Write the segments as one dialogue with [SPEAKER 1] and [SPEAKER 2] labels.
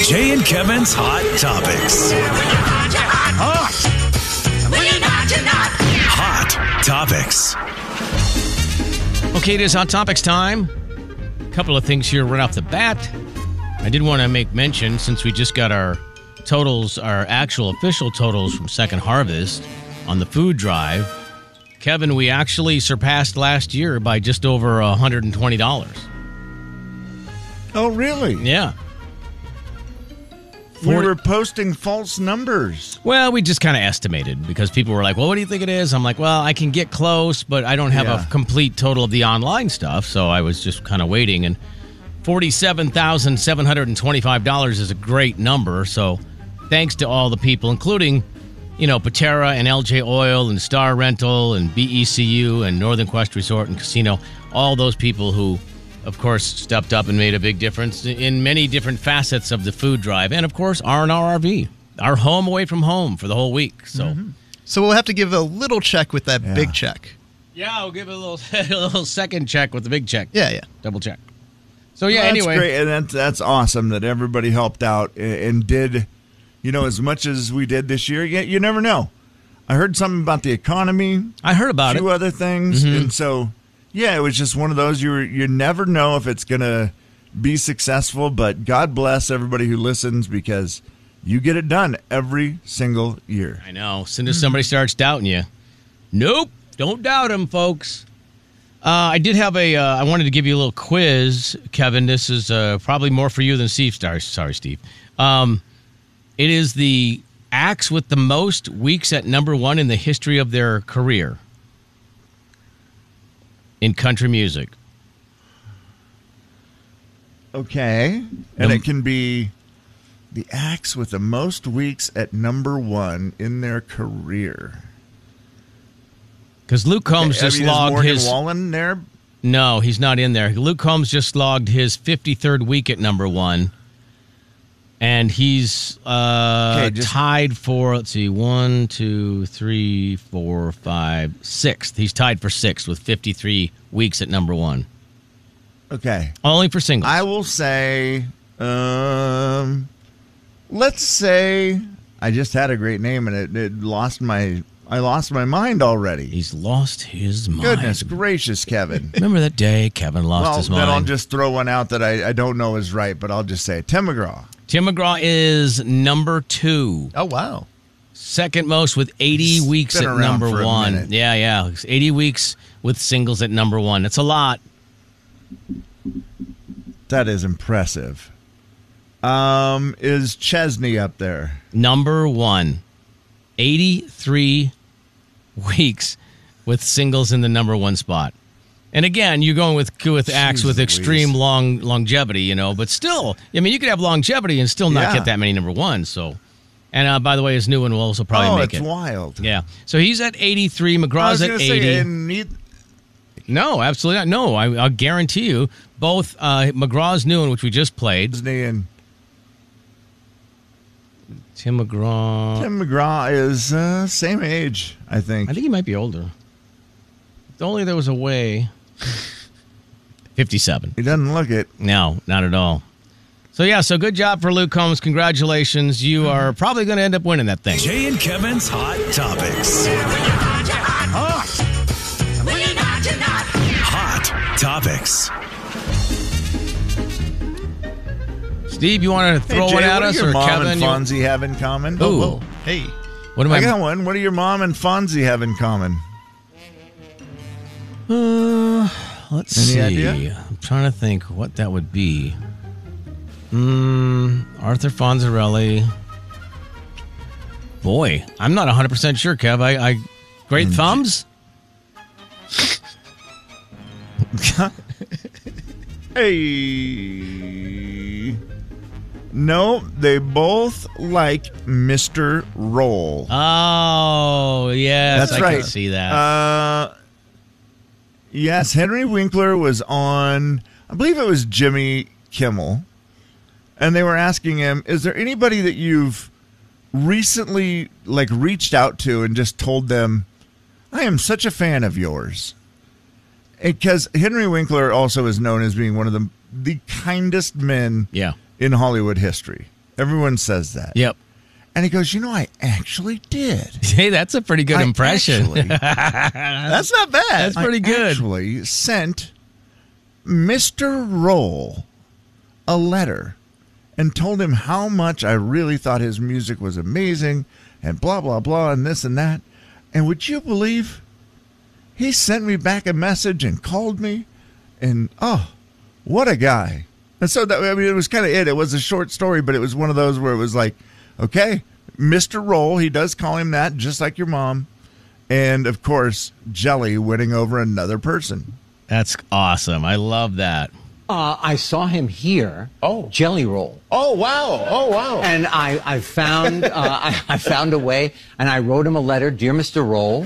[SPEAKER 1] Jay and Kevin's Hot Topics. Hot Topics.
[SPEAKER 2] Okay, it is Hot Topics time. A couple of things here right off the bat. I did want to make mention, since we just got our totals, our actual official totals from Second Harvest on the food drive. Kevin, we actually surpassed last year by just over $120.
[SPEAKER 3] Oh, really?
[SPEAKER 2] Yeah.
[SPEAKER 3] We were posting false numbers.
[SPEAKER 2] Well, we just kind of estimated because people were like, well, what do you think it is? I'm like, well, I can get close, but I don't have a complete total of the online stuff. So I was just kind of waiting. And $47,725 is a great number. So thanks to all the people, including, Patera and LJ Oil and Star Rental and BECU and Northern Quest Resort and Casino, all those people who, of course, stepped up and made a big difference in many different facets of the food drive. And, of course, R&R RV, our home away from home for the whole week. So
[SPEAKER 4] So we'll have to give a little check with that big check.
[SPEAKER 2] Yeah, I'll give it a little second check with the big check.
[SPEAKER 4] Yeah.
[SPEAKER 2] Double check. So, yeah,
[SPEAKER 3] Well,
[SPEAKER 2] anyway.
[SPEAKER 3] that's great, and that's awesome that everybody helped out and did, as much as we did this year. You never know. I heard something about the economy.
[SPEAKER 2] I heard about
[SPEAKER 3] a few other things, and so... Yeah, it was just one of those. You never know if it's going to be successful, but God bless everybody who listens because you get it done every single year.
[SPEAKER 2] I know. As soon as somebody starts doubting you, nope, don't doubt them, folks. I did have I wanted to give you a little quiz, Kevin. This is probably more for you than Steve. Sorry, Steve. It is the acts with the most weeks at number one in the history of their career in country music.
[SPEAKER 3] Okay. And it can be the acts with the most weeks at number one in their career.
[SPEAKER 2] Because Luke Combs just logged
[SPEAKER 3] Morgan
[SPEAKER 2] his...
[SPEAKER 3] Wallen there?
[SPEAKER 2] No, he's not in there. Luke Combs just logged his 53rd week at number one. And he's tied for, 1, 2, 3, 4, 5, 6th. He's tied for 6th with 53 weeks at number one.
[SPEAKER 3] Okay.
[SPEAKER 2] Only for singles.
[SPEAKER 3] I will say, let's say, I just had a great name and I lost my mind already.
[SPEAKER 2] He's lost his mind.
[SPEAKER 3] Goodness gracious, Kevin.
[SPEAKER 2] Remember that day Kevin lost his mind?
[SPEAKER 3] Then I'll just throw one out that I don't know is right, but I'll just say it. Tim McGraw.
[SPEAKER 2] Tim McGraw is number 2.
[SPEAKER 4] Oh, wow.
[SPEAKER 2] Second most with 80 weeks at number one. Yeah. 80 weeks with singles at number one. It's a lot.
[SPEAKER 3] That is impressive. Is Chesney up there?
[SPEAKER 2] Number 1. 83 weeks with singles in the number 1 spot. And again, you're going with acts with extreme longevity, but still, you could have longevity and still not get that many number ones. So, and by the way, his new one will also probably make it.
[SPEAKER 3] Oh, it's wild.
[SPEAKER 2] Yeah. So he's at 83. McGraw's at 80. No, absolutely not. No, I'll guarantee you both McGraw's new one, which we just played.
[SPEAKER 3] Tim
[SPEAKER 2] McGraw.
[SPEAKER 3] Tim McGraw is same age, I think.
[SPEAKER 2] I think he might be older. If only there was a way. 57.
[SPEAKER 3] He doesn't look it.
[SPEAKER 2] No, not at all. So good job for Luke Combs. Congratulations. You are probably going to end up winning that thing.
[SPEAKER 1] Jay and Kevin's Hot Topics. Hot Topics.
[SPEAKER 2] Steve, you want to throw one at us, or Kevin?
[SPEAKER 3] And Fonzie have in common?
[SPEAKER 2] Oh,
[SPEAKER 4] hey.
[SPEAKER 3] I got one. What do your mom and Fonzie have in common?
[SPEAKER 2] Let's see.
[SPEAKER 3] Idea?
[SPEAKER 2] I'm trying to think what that would be. Arthur Fonzarelli. Boy, I'm not 100% sure, Kev. I great thumbs?
[SPEAKER 3] Hey. No, they both like Mr. Roll.
[SPEAKER 2] Oh, yes.
[SPEAKER 3] That's
[SPEAKER 2] I
[SPEAKER 3] right.
[SPEAKER 2] can see that.
[SPEAKER 3] Yes, Henry Winkler was on, I believe it was Jimmy Kimmel, and they were asking him, is there anybody that you've recently reached out to and just told them, I am such a fan of yours? Because Henry Winkler also is known as being one of the kindest men in Hollywood history. Everyone says that.
[SPEAKER 2] Yep.
[SPEAKER 3] And he goes, I actually did.
[SPEAKER 2] Hey, that's a pretty good impression.
[SPEAKER 4] That's not bad.
[SPEAKER 2] That's pretty good.
[SPEAKER 3] I actually sent Mr. Roll a letter and told him how much I really thought his music was amazing and blah, blah, blah, and this and that. And would you believe he sent me back a message and called me? And, oh, what a guy. And so, it was kind of it. It was a short story, but it was one of those where it was like, okay, Mr. Roll, he does call him that, just like your mom. And, of course, Jelly winning over another person.
[SPEAKER 2] That's awesome. I love that.
[SPEAKER 5] I saw him here.
[SPEAKER 6] Oh.
[SPEAKER 5] Jelly Roll.
[SPEAKER 6] Oh, wow. Oh, wow.
[SPEAKER 5] And I found I found a way, and I wrote him a letter, Dear Mr. Roll.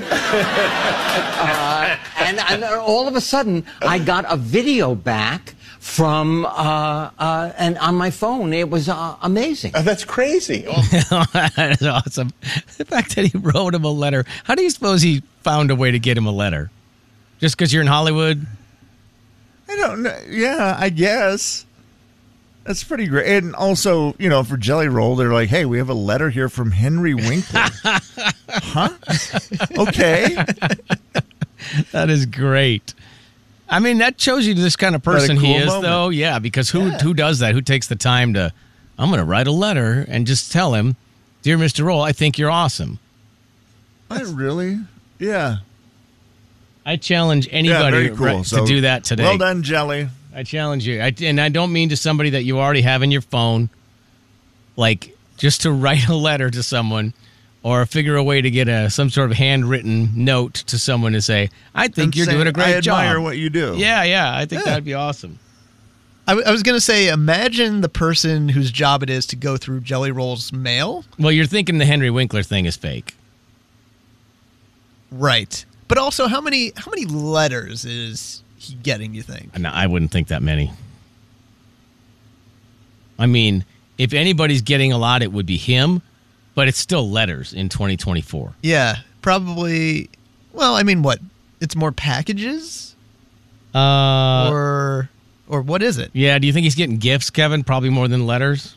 [SPEAKER 5] And all of a sudden, I got a video back from and on my phone. It was amazing.
[SPEAKER 6] That's crazy.
[SPEAKER 2] That is awesome. The fact that he wrote him a letter. How do you suppose he found a way to get him a letter? Just because you're in Hollywood?
[SPEAKER 3] I don't know. Yeah, I guess. That's pretty great. And also, for Jelly Roll, they're like, hey, we have a letter here from Henry Winkler. Huh? Okay.
[SPEAKER 2] That is great. I mean, that shows you this kind of person he is,
[SPEAKER 3] moment.
[SPEAKER 2] though. Yeah, because who does that? Who takes the time to, I'm going to write a letter and just tell him, Dear Mr. Roll, I think you're awesome.
[SPEAKER 3] Really? Yeah.
[SPEAKER 2] I challenge anybody
[SPEAKER 3] very cool.
[SPEAKER 2] to do that today.
[SPEAKER 3] Well done, Jelly.
[SPEAKER 2] I challenge you. And I don't mean to somebody that you already have in your phone, like just to write a letter to someone or figure a way to get some sort of handwritten note to someone to say, I think you're doing a great job.
[SPEAKER 3] I admire what you do.
[SPEAKER 2] Yeah. I think that'd be awesome.
[SPEAKER 4] I was going to say, imagine the person whose job it is to go through Jelly Roll's mail.
[SPEAKER 2] Well, you're thinking the Henry Winkler thing is fake.
[SPEAKER 4] Right. But also, how many letters is he getting, you think?
[SPEAKER 2] No, I wouldn't think that many. I mean, if anybody's getting a lot, it would be him, but it's still letters in 2024.
[SPEAKER 4] Yeah, probably. Well, I mean, what? It's more packages? Or what is it?
[SPEAKER 2] Yeah, do you think he's getting gifts, Kevin? Probably more than letters?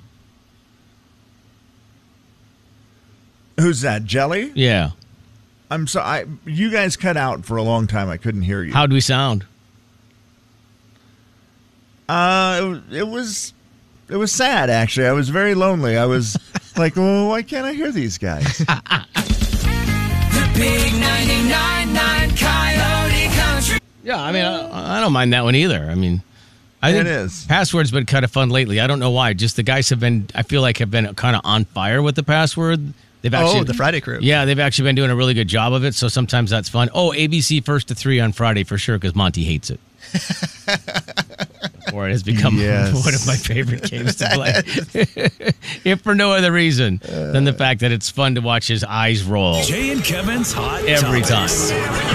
[SPEAKER 3] Who's that, Jelly?
[SPEAKER 2] Yeah.
[SPEAKER 3] I'm sorry. You guys cut out for a long time. I couldn't hear you.
[SPEAKER 2] How'd we sound?
[SPEAKER 3] It was sad, actually. I was very lonely. I was like, well, why can't I hear these guys?
[SPEAKER 7] The big 99.9 Coyote Country.
[SPEAKER 2] Yeah, I mean, I don't mind that one either. I mean, I think
[SPEAKER 3] It is.
[SPEAKER 2] Password's been kind of fun lately. I don't know why. Just the guys have been kind of on fire with the password. They've actually,
[SPEAKER 4] the Friday crew.
[SPEAKER 2] Yeah, they've actually been doing a really good job of it, so sometimes that's fun. Oh, ABC 1 to 3 on Friday for sure, because Monty hates it. Or it has become one of my favorite games to play. If for no other reason than the fact that it's fun to watch his eyes roll.
[SPEAKER 1] Jay and Kevin's Hot
[SPEAKER 2] Every
[SPEAKER 1] Topics.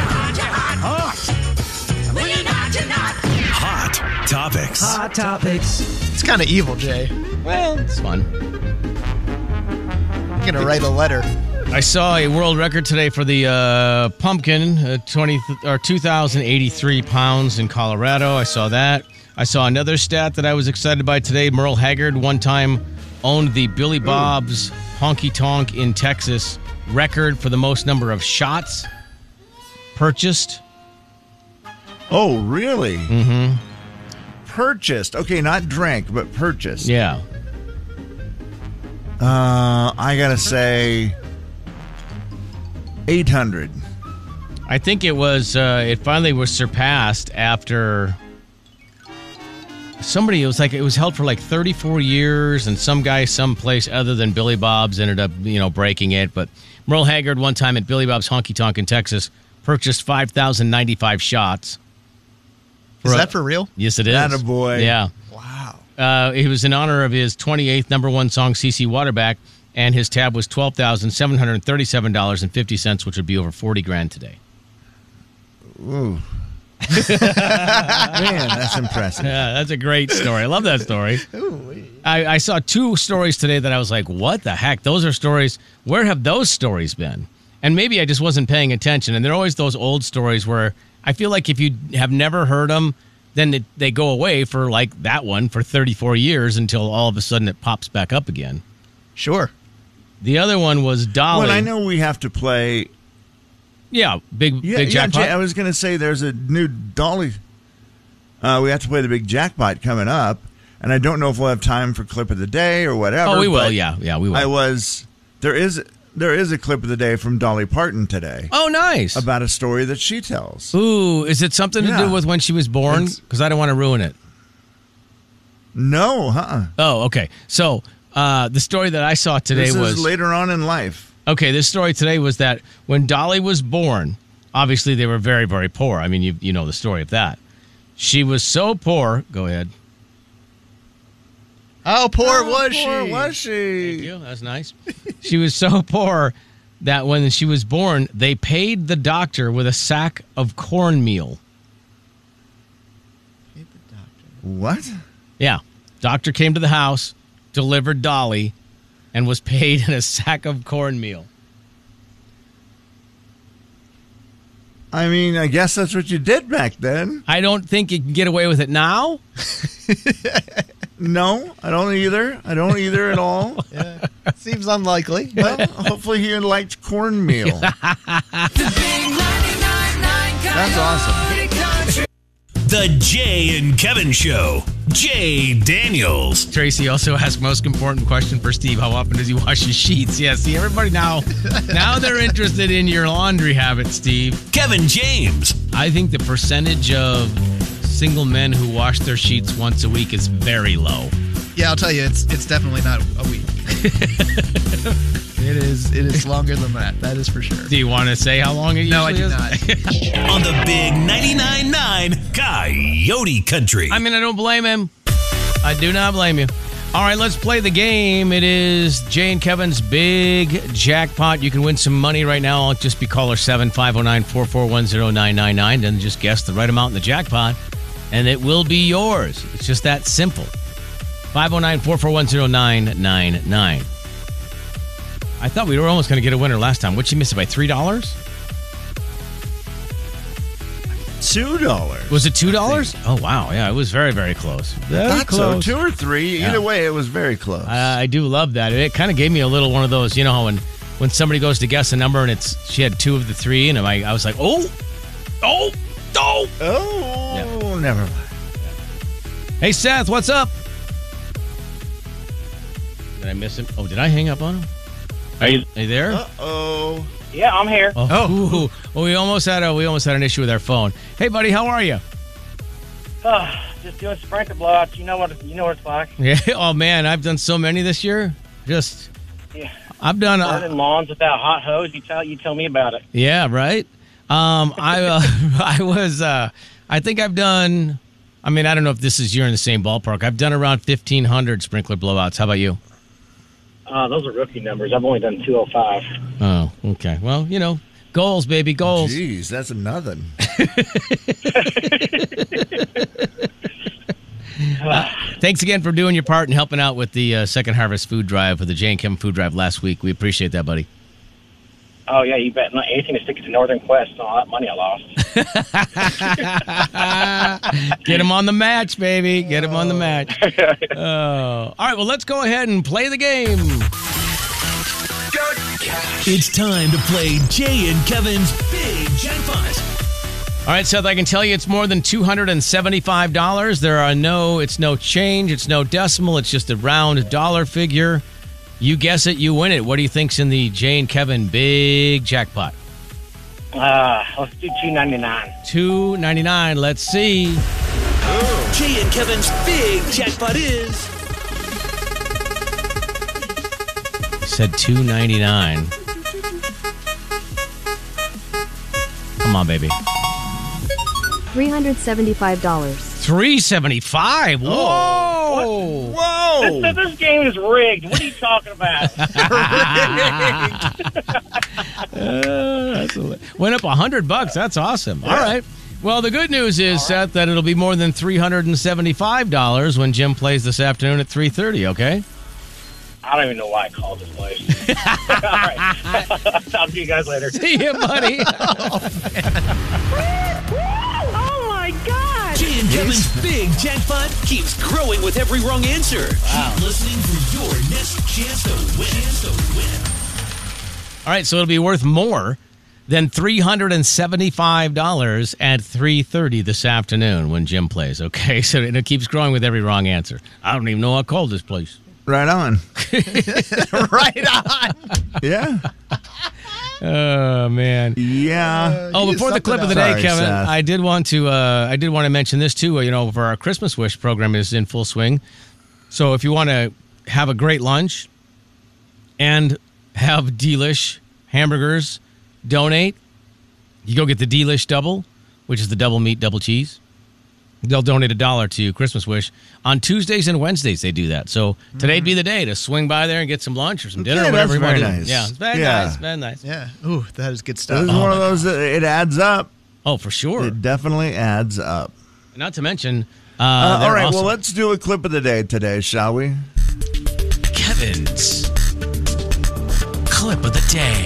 [SPEAKER 1] Hot Topics.
[SPEAKER 4] It's kind of evil, Jay.
[SPEAKER 2] Well, it's fun.
[SPEAKER 4] I'm going to write a letter.
[SPEAKER 2] I saw a world record today for the pumpkin, 2,083 pounds in Colorado. I saw that. I saw another stat that I was excited by today. Merle Haggard one time owned the Billy Bob's Honky Tonk in Texas record for the most number of shots purchased.
[SPEAKER 3] Oh, really?
[SPEAKER 2] Mm-hmm.
[SPEAKER 3] Purchased. Okay, not drank, but purchased.
[SPEAKER 2] Yeah.
[SPEAKER 3] I got to say 800.
[SPEAKER 2] I think it was, it finally was surpassed after somebody, it was held for like 34 years, and some guy someplace other than Billy Bob's ended up, breaking it. But Merle Haggard one time at Billy Bob's Honky Tonk in Texas purchased 5,095 shots.
[SPEAKER 4] Is that for real?
[SPEAKER 2] Yes, it is.
[SPEAKER 3] Attaboy.
[SPEAKER 2] Yeah.
[SPEAKER 4] Wow.
[SPEAKER 2] It was in honor of his 28th number one song, CC Waterback, and his tab was $12,737.50, which would be over $40,000 today.
[SPEAKER 3] Ooh. Man, that's impressive.
[SPEAKER 2] Yeah, that's a great story. I love that story. I saw two stories today that I was like, what the heck? Those are stories. Where have those stories been? And maybe I just wasn't paying attention. And they're always those old stories where I feel like if you have never heard them, then they go away for like that one for 34 years until all of a sudden it pops back up again.
[SPEAKER 4] Sure.
[SPEAKER 2] The other one was Dolly.
[SPEAKER 3] Well, I know we have to play.
[SPEAKER 2] Yeah, big jackpot.
[SPEAKER 3] Jay, I was going to say there's a new Dolly. We have to play the big jackpot coming up, and I don't know if we'll have time for clip of the day or whatever.
[SPEAKER 2] Oh, we will.
[SPEAKER 3] but
[SPEAKER 2] Yeah, we will.
[SPEAKER 3] There is a clip of the day from Dolly Parton today.
[SPEAKER 2] Oh, nice.
[SPEAKER 3] About a story that she tells.
[SPEAKER 2] Ooh, is it something to
[SPEAKER 3] Yeah.
[SPEAKER 2] do with when she was born? Because I don't want to ruin it.
[SPEAKER 3] No,
[SPEAKER 2] Oh, okay. So the story that I saw today
[SPEAKER 3] this
[SPEAKER 2] was
[SPEAKER 3] is later on in life.
[SPEAKER 2] Okay, this story today was that when Dolly was born, obviously they were very, very poor. I mean, you know the story of that. She was so poor. Go ahead.
[SPEAKER 4] How poor was
[SPEAKER 3] Was
[SPEAKER 4] she?
[SPEAKER 2] Thank you. That's nice. She was so poor that when she was born, they paid the doctor with a sack of cornmeal.
[SPEAKER 3] What?
[SPEAKER 2] Yeah. Doctor came to the house, delivered Dolly, and was paid in a sack of cornmeal.
[SPEAKER 3] I mean, I guess that's what you did back then.
[SPEAKER 2] I don't think you can get away with it now.
[SPEAKER 3] No, I don't either. I don't either at all.
[SPEAKER 4] Yeah. Seems unlikely.
[SPEAKER 3] But hopefully he liked cornmeal.
[SPEAKER 7] The big 99.9
[SPEAKER 3] That's awesome.
[SPEAKER 7] Coyote Country.
[SPEAKER 1] The Jay and Kevin Show. Jay Daniels.
[SPEAKER 2] Tracy also asked most important question for Steve. How often does he wash his sheets? Yeah, see, everybody now they're interested in your laundry habits, Steve.
[SPEAKER 1] Kevin James.
[SPEAKER 2] I think the percentage of single men who wash their sheets once a week is very low.
[SPEAKER 4] Yeah, I'll tell you, it's definitely not a week. It is longer than that. That is for sure.
[SPEAKER 2] Do you want to say how long it usually
[SPEAKER 4] No, I do
[SPEAKER 2] is?
[SPEAKER 4] not.
[SPEAKER 1] On the big 99.9 Coyote Country.
[SPEAKER 2] I mean, I don't blame him. I do not blame you. All right, let's play the game. It is Jay and Kevin's Big Jackpot. You can win some money right now. I'll just be caller 7-509-441-0999. Then just guess the right amount in the jackpot, and it will be yours. It's just that simple. 509-441-0999. I thought we were almost going to get a winner last time. What'd you miss it by $3?
[SPEAKER 3] $2.
[SPEAKER 2] Was it $2? Oh, wow. Yeah, it was very, very close. Very
[SPEAKER 3] Thought so.
[SPEAKER 2] close.
[SPEAKER 3] 2 or 3.
[SPEAKER 2] Yeah.
[SPEAKER 3] Either way, it was very close.
[SPEAKER 2] I do love that. It kind of gave me a little one of those, you know, how when somebody goes to guess a number and she had 2 of the 3, and I was like, oh,
[SPEAKER 3] Never mind.
[SPEAKER 2] Hey, Seth, what's up? Did I miss him? Oh, did I hang up on him? Are you there?
[SPEAKER 3] Uh-oh.
[SPEAKER 8] Yeah, I'm here.
[SPEAKER 2] Oh, well, we almost had an issue with our phone. Hey, buddy, how are you?
[SPEAKER 8] Just doing sprinkler blowouts. You know what it's like.
[SPEAKER 2] Yeah. Oh man, I've done so many this year. Just
[SPEAKER 8] Yeah.
[SPEAKER 2] I've done.
[SPEAKER 8] Burning lawns without hot hose. You tell me about it.
[SPEAKER 2] Yeah, right. I think I've done. I mean, I don't know if you're in the same ballpark. I've done around 1,500 sprinkler blowouts. How about you?
[SPEAKER 8] Those are rookie numbers. I've only done 205.
[SPEAKER 2] Oh, okay. Well, you know, goals, baby, goals.
[SPEAKER 3] Jeez, that's nothing.
[SPEAKER 2] Thanks again for doing your part and helping out with the Second Harvest Food Drive, with the Jay and Kevin Food Drive last week. We appreciate that, buddy.
[SPEAKER 8] Oh yeah, you bet. Not anything to stick it to Northern Quest and all that money I lost.
[SPEAKER 2] Get him on the match, baby. Get him on the match. All right, well, let's go ahead and play the game.
[SPEAKER 1] It's time to play Jay and Kevin's Big Jackpot.
[SPEAKER 2] All right, Seth, I can tell you it's more than $275. It's no change. It's no decimal. It's just a round dollar figure. You guess it, you win it. What do you think's in the Jay and Kevin Big Jackpot?
[SPEAKER 8] Let's do $299.
[SPEAKER 2] $299. Let's see.
[SPEAKER 1] Jay and Kevin's Big Jackpot is...
[SPEAKER 2] You said $299. Come on, baby.
[SPEAKER 9] $375.
[SPEAKER 2] $375. Whoa!
[SPEAKER 3] Whoa!
[SPEAKER 8] This game is rigged. What are you talking about?
[SPEAKER 2] Went up $100. That's awesome. All right. Well, the good news is, Seth, that it'll be more than $375 when Jim plays this afternoon at 3:30. Okay.
[SPEAKER 8] I don't even know why I called this place. All right. Talk to you guys later.
[SPEAKER 2] See you, buddy.
[SPEAKER 7] Oh my God.
[SPEAKER 1] Jay and Kevin's big jackpot keeps growing with every wrong answer. Keep listening for your next chance to win.
[SPEAKER 2] All right, so it'll be worth more than $375 at 3:30 this afternoon when Jim plays. Okay, so it keeps growing with every wrong answer. I don't even know how I called this place.
[SPEAKER 3] Right on.
[SPEAKER 4] Right on.
[SPEAKER 3] Yeah.
[SPEAKER 2] Oh man.
[SPEAKER 3] Yeah.
[SPEAKER 2] Oh, before the clip of the day,
[SPEAKER 3] Sorry,
[SPEAKER 2] Kevin,
[SPEAKER 3] Seth.
[SPEAKER 2] I did want to mention this too. For our Christmas Wish program is in full swing. So if you want to have a great lunch and have Delish hamburgers, donate. You go get the Delish Double, which is the double meat, double cheese. They'll donate $1 to Christmas Wish. On Tuesdays and Wednesdays, they do that. So today'd be the day to swing by there and get some lunch or some dinner or whatever you want to do.
[SPEAKER 3] nice.
[SPEAKER 2] Yeah, it's very
[SPEAKER 3] Yeah.
[SPEAKER 2] nice. Very nice.
[SPEAKER 4] Yeah. Ooh, that is good
[SPEAKER 3] This
[SPEAKER 4] stuff.
[SPEAKER 3] is one of those that it adds up.
[SPEAKER 2] Oh, for sure.
[SPEAKER 3] It definitely adds up.
[SPEAKER 2] Not to mention,
[SPEAKER 3] All right,
[SPEAKER 2] also-
[SPEAKER 3] well, let's do a clip of the day today, shall we?
[SPEAKER 1] Kevin's clip of the day.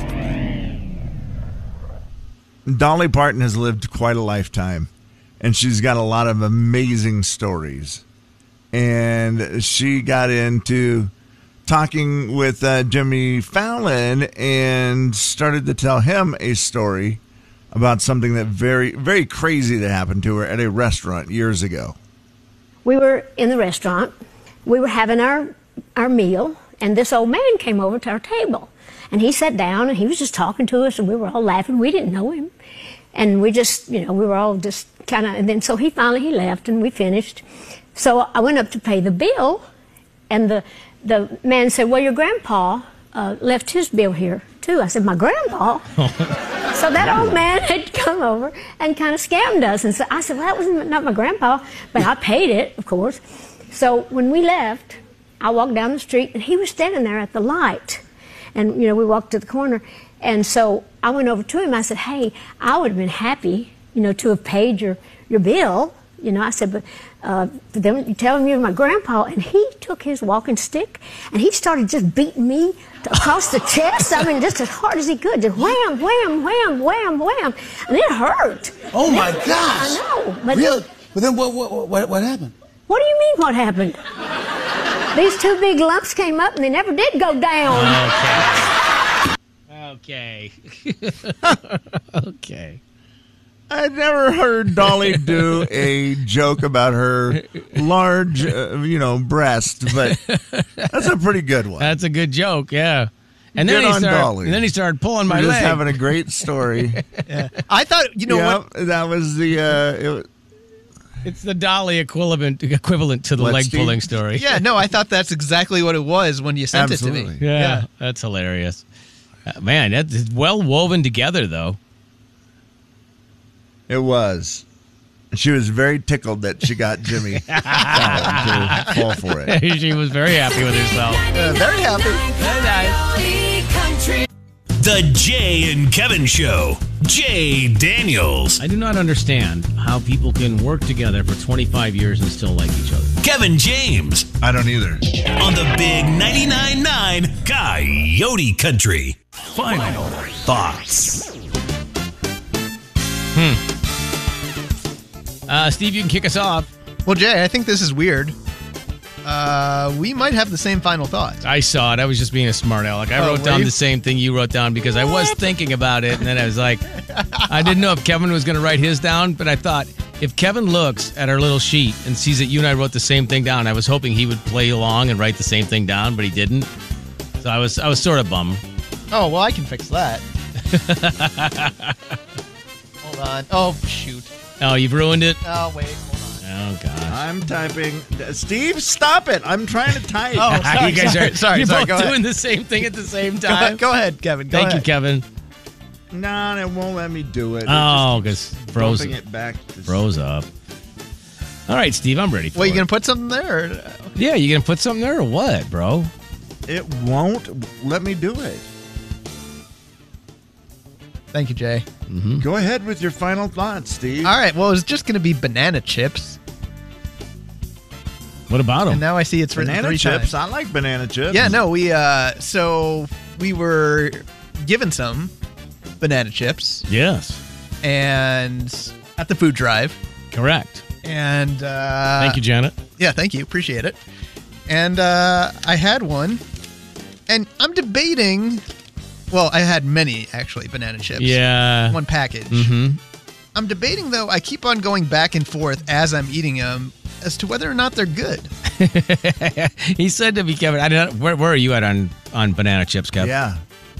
[SPEAKER 3] Dolly Parton has lived quite a lifetime, and she's got a lot of amazing stories. And she got into talking with Jimmy Fallon and started to tell him a story about something that very, very crazy that happened to her at a restaurant years ago.
[SPEAKER 9] We were in the restaurant. We were having our meal, and this old man came over to our table. And he sat down, and he was just talking to us, and we were all laughing. We didn't know him. And we just, we were all just kind of, and then so he left, and we finished. So I went up to pay the bill, and the man said, well, your grandpa left his bill here, too. I said, my grandpa? So that old man had come over and kind of scammed us. And so I said, well, that was not my grandpa, but I paid it, of course. So when we left, I walked down the street, and he was standing there at the light. And, we walked to the corner. And so I went over to him. I said, hey, I would have been happy, to have paid your bill. I said, but then you tell him you're my grandpa. And he took his walking stick, and he started just beating me across the chest. I mean, just as hard as he could. Just wham, wham, wham, wham, wham. And it hurt.
[SPEAKER 6] Oh,
[SPEAKER 9] And
[SPEAKER 6] my
[SPEAKER 9] it-
[SPEAKER 6] gosh.
[SPEAKER 9] I know. But
[SPEAKER 6] Really? But then what happened?
[SPEAKER 9] what do you mean what happened? These two big lumps came up, and they never did go down.
[SPEAKER 2] Okay. Okay.
[SPEAKER 3] I'd never heard Dolly do a joke about her large, breast, but that's a pretty good one.
[SPEAKER 2] That's a good joke, yeah. And then,
[SPEAKER 3] Good on Dolly.
[SPEAKER 2] and then he started pulling my
[SPEAKER 3] We're just
[SPEAKER 2] leg.
[SPEAKER 3] having a great story.
[SPEAKER 4] I thought, what?
[SPEAKER 3] That was the.
[SPEAKER 2] It's the Dolly equivalent to the
[SPEAKER 3] What,
[SPEAKER 2] leg
[SPEAKER 3] Steve?
[SPEAKER 2] pulling story.
[SPEAKER 4] Yeah, no, I thought that's exactly what it was when you sent it to
[SPEAKER 3] Absolutely.
[SPEAKER 4] me.
[SPEAKER 2] Yeah, that's hilarious. Man, that's well woven together, though.
[SPEAKER 3] It was. She was very tickled that she got Jimmy Fallon to fall for it.
[SPEAKER 2] She was very happy with herself.
[SPEAKER 4] Very happy.
[SPEAKER 2] Very nice.
[SPEAKER 1] The Jay and Kevin Show. Jay Daniels.
[SPEAKER 2] I do not understand how people can work together for 25 years and still like each other.
[SPEAKER 1] Kevin James.
[SPEAKER 3] I don't either.
[SPEAKER 1] On the big 99.9 Coyote Country. Final thoughts.
[SPEAKER 2] Steve, you can kick us off.
[SPEAKER 4] Well, Jay, I think this is weird. We might have the same final thoughts.
[SPEAKER 2] I saw it. I was just being a smart aleck. I wrote down
[SPEAKER 4] wait.
[SPEAKER 2] the same thing you wrote down because I was thinking about it, and then I was like, I didn't know if Kevin was going to write his down, but I thought if Kevin looks at our little sheet and sees that you and I wrote the same thing down, I was hoping he would play along and write the same thing down, but he didn't. So I was sort of bummed.
[SPEAKER 4] Oh, well, I can fix that. Hold on. Oh, shoot.
[SPEAKER 2] Oh, you've ruined it?
[SPEAKER 4] Oh, wait. Hold on.
[SPEAKER 2] Oh, gosh.
[SPEAKER 3] I'm typing. Steve, stop it. I'm trying to type.
[SPEAKER 4] Oh, sorry,
[SPEAKER 2] you guys are
[SPEAKER 4] sorry,
[SPEAKER 2] you're
[SPEAKER 4] sorry,
[SPEAKER 2] both
[SPEAKER 4] go ahead.
[SPEAKER 2] doing the same thing at the same
[SPEAKER 4] Go
[SPEAKER 2] time.
[SPEAKER 4] ahead, go ahead, Kevin. Go
[SPEAKER 2] Thank you,
[SPEAKER 4] ahead.
[SPEAKER 2] Kevin.
[SPEAKER 3] No, it won't let me do it.
[SPEAKER 2] Oh, because froze,
[SPEAKER 3] Bumping it back. To
[SPEAKER 2] froze up. All right, Steve, I'm ready for
[SPEAKER 4] Well, you
[SPEAKER 2] it.
[SPEAKER 4] going to put something there? Or?
[SPEAKER 2] Yeah, you gonna put something there or what, bro?
[SPEAKER 3] It won't let me do it.
[SPEAKER 4] Thank you, Jay.
[SPEAKER 3] Go ahead with your final thoughts, Steve.
[SPEAKER 4] All right, well, it was just going to be banana chips.
[SPEAKER 2] What about
[SPEAKER 4] And
[SPEAKER 2] him?
[SPEAKER 4] now I see it's written
[SPEAKER 3] Banana
[SPEAKER 4] 3
[SPEAKER 3] chips.
[SPEAKER 4] times.
[SPEAKER 3] I like banana chips.
[SPEAKER 4] Yeah, no, so we were given some banana chips
[SPEAKER 2] Yes.
[SPEAKER 4] and at the food drive.
[SPEAKER 2] Correct.
[SPEAKER 4] And
[SPEAKER 2] Thank you, Janet.
[SPEAKER 4] Yeah, thank you. Appreciate it. And I had one, and I'm debating. Well, I had many, actually, banana chips.
[SPEAKER 2] Yeah.
[SPEAKER 4] One package.
[SPEAKER 2] Mm-hmm.
[SPEAKER 4] I'm debating, though, I keep on going back and forth as I'm eating them as to whether or not they're good.
[SPEAKER 2] He said to me, Kevin, I don't. Where are you at on banana chips, Kevin?
[SPEAKER 3] Yeah.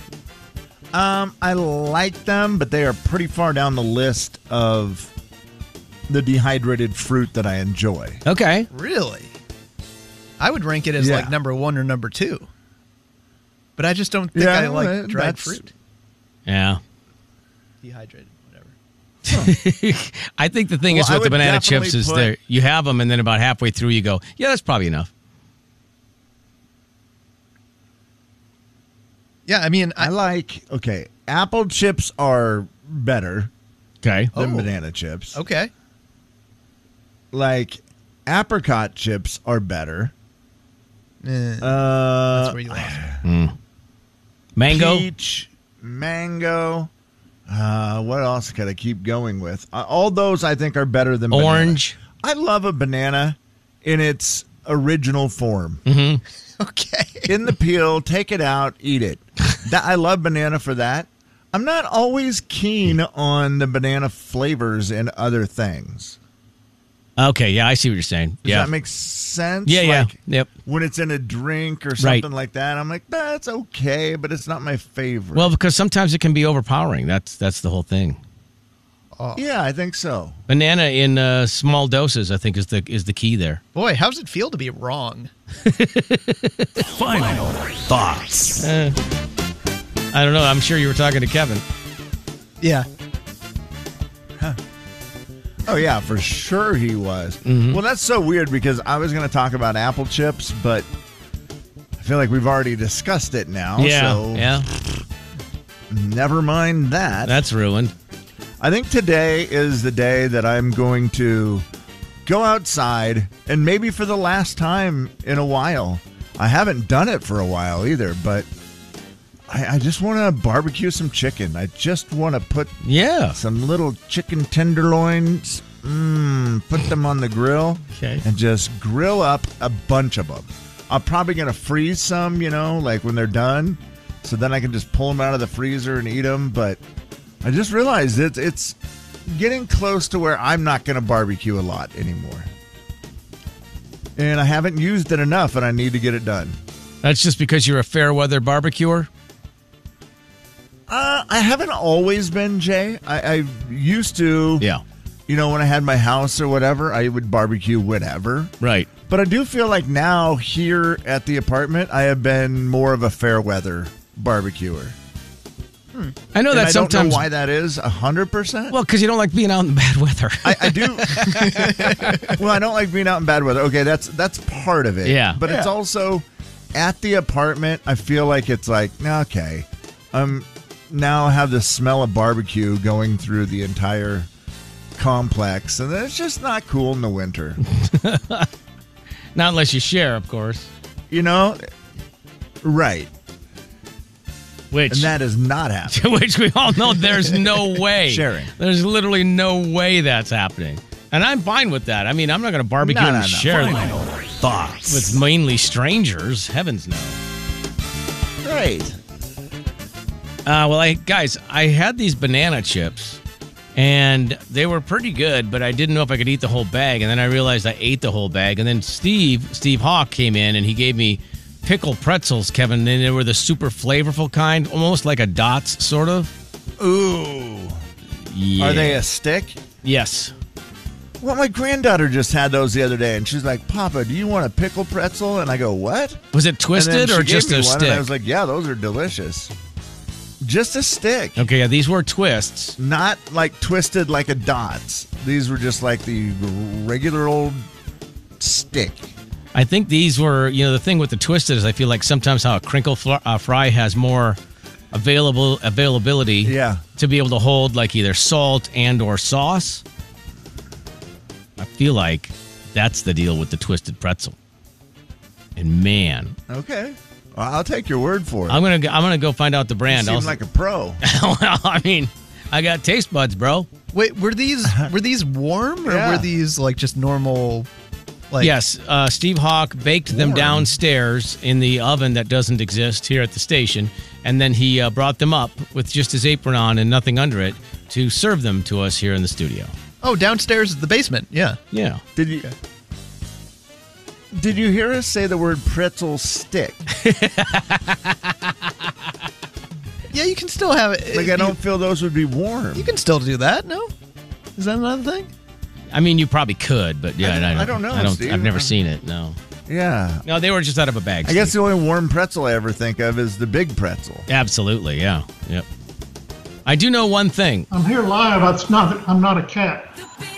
[SPEAKER 3] I like them, but they are pretty far down the list of the dehydrated fruit that I enjoy.
[SPEAKER 2] Okay.
[SPEAKER 4] Really? I would rank it as like number 1 or number 2. But I just don't think I like dried fruit.
[SPEAKER 2] Yeah.
[SPEAKER 4] Dehydrated, whatever.
[SPEAKER 2] I think the thing is with the banana chips is you have them, and then about halfway through you go, yeah, that's probably enough.
[SPEAKER 4] Yeah, I mean,
[SPEAKER 3] apple chips are better
[SPEAKER 2] than
[SPEAKER 3] banana chips.
[SPEAKER 4] Okay.
[SPEAKER 3] Like, apricot chips are better.
[SPEAKER 4] That's where you lost
[SPEAKER 2] me. Mango?
[SPEAKER 3] Peach, mango. What else could I keep going with? All those I think are better than
[SPEAKER 2] orange.
[SPEAKER 3] Banana. I love a banana in its original form.
[SPEAKER 2] Mm-hmm.
[SPEAKER 4] Okay.
[SPEAKER 3] In the peel, take it out, eat it. I love banana for that. I'm not always keen on the banana flavors in other things.
[SPEAKER 2] Okay, yeah, I see what you're saying.
[SPEAKER 3] Does that make sense?
[SPEAKER 2] Yeah,
[SPEAKER 3] like,
[SPEAKER 2] Yep.
[SPEAKER 3] When it's in a drink or something like that, I'm like, that's okay, but it's not my favorite.
[SPEAKER 2] Well, because sometimes it can be overpowering. That's the whole thing.
[SPEAKER 4] Oh.
[SPEAKER 3] Yeah, I think so.
[SPEAKER 2] Banana in small doses, I think, is the key there.
[SPEAKER 4] Boy, how's it feel to be wrong?
[SPEAKER 1] Final thoughts.
[SPEAKER 2] I don't know. I'm sure you were talking to Kevin.
[SPEAKER 4] Yeah.
[SPEAKER 3] Oh, yeah, for sure he was.
[SPEAKER 2] Mm-hmm.
[SPEAKER 3] Well, that's so weird because I was going to talk about apple chips, but I feel like we've already discussed it now.
[SPEAKER 2] Yeah,
[SPEAKER 3] so never mind that.
[SPEAKER 2] That's ruined.
[SPEAKER 3] I think today is the day that I'm going to go outside, and maybe for the last time in a while. I haven't done it for a while either, but I just want to barbecue some chicken. I just want to put some little chicken tenderloins, put them on the grill, and just grill up a bunch of them. I'm probably going to freeze some, like when they're done, so then I can just pull them out of the freezer and eat them, but I just realized it's getting close to where I'm not going to barbecue a lot anymore. And I haven't used it enough, and I need to get it done.
[SPEAKER 2] That's just because you're a fair weather barbecuer?
[SPEAKER 3] I haven't always been, Jay. I used to.
[SPEAKER 2] Yeah.
[SPEAKER 3] When I had my house or whatever, I would barbecue whenever.
[SPEAKER 2] Right.
[SPEAKER 3] But I do feel like now here at the apartment, I have been more of a fair weather barbecuer.
[SPEAKER 2] I know that
[SPEAKER 3] I
[SPEAKER 2] sometimes.
[SPEAKER 3] don't know why that is 100%.
[SPEAKER 2] Well, because you don't like being out in bad weather.
[SPEAKER 3] I do. Well, I don't like being out in bad weather. Okay, that's part of it.
[SPEAKER 2] Yeah.
[SPEAKER 3] But it's also at the apartment. I feel like it's like, okay, now I have the smell of barbecue going through the entire complex, and it's just not cool in the winter.
[SPEAKER 2] Not unless you share, of course.
[SPEAKER 3] Right.
[SPEAKER 2] And
[SPEAKER 3] that is not happening.
[SPEAKER 2] Which we all know there's no way.
[SPEAKER 3] Sharing.
[SPEAKER 2] There's literally no way that's happening. And I'm fine with that. I mean, I'm not going to barbecue and share
[SPEAKER 1] Final thoughts.
[SPEAKER 2] with mainly strangers. Heavens no.
[SPEAKER 3] Right.
[SPEAKER 2] Well, I had these banana chips, and they were pretty good, but I didn't know if I could eat the whole bag. And then I realized I ate the whole bag. And then Steve Hawk came in, and he gave me pickle pretzels, Kevin. And they were the super flavorful kind, almost like a Dots, sort of.
[SPEAKER 3] Ooh.
[SPEAKER 2] Yeah.
[SPEAKER 3] Are they a stick?
[SPEAKER 2] Yes.
[SPEAKER 3] Well, my granddaughter just had those the other day, and she's like, Papa, do you want a pickle pretzel? And I go, what?
[SPEAKER 2] Was it twisted or just a stick?
[SPEAKER 3] And I was like, yeah, those are delicious. Just a stick.
[SPEAKER 2] Okay, yeah, these were twists.
[SPEAKER 3] Not like twisted like a Dots. These were just like the regular old stick.
[SPEAKER 2] I think these were, the thing with the twisted is I feel like sometimes how a crinkle fry has more availability to be able to hold like either salt and or sauce. I feel like that's the deal with the twisted pretzel. And man.
[SPEAKER 3] Okay. Well, I'll take your word for it.
[SPEAKER 2] I'm gonna go find out the brand.
[SPEAKER 3] You seem like a pro.
[SPEAKER 2] Well, I mean, I got taste buds, bro.
[SPEAKER 4] Wait, were these warm or
[SPEAKER 3] Yeah.
[SPEAKER 4] were these like just normal? Like,
[SPEAKER 2] Yes, Steve Hawk baked them
[SPEAKER 4] Warm.
[SPEAKER 2] downstairs in the oven that doesn't exist here at the station, and then he brought them up with just his apron on and nothing under it to serve them to us here in the studio.
[SPEAKER 4] Oh, downstairs is the basement. Yeah.
[SPEAKER 2] Yeah.
[SPEAKER 3] Did you hear us say the word pretzel stick?
[SPEAKER 4] Yeah, you can still have it.
[SPEAKER 3] Like, I don't feel those would be warm.
[SPEAKER 4] You can still do that. No, is that another thing?
[SPEAKER 2] I mean, you probably could, but yeah,
[SPEAKER 3] I don't know, Steve.
[SPEAKER 2] I've never seen it. No.
[SPEAKER 3] Yeah.
[SPEAKER 2] No, they were just out of a bag.
[SPEAKER 3] I guess
[SPEAKER 2] Steve.
[SPEAKER 3] the only warm pretzel I ever think of is the big pretzel.
[SPEAKER 2] Absolutely, yeah. Yep. I do know one thing.
[SPEAKER 10] I'm here live. I'm not a cat.
[SPEAKER 7] The big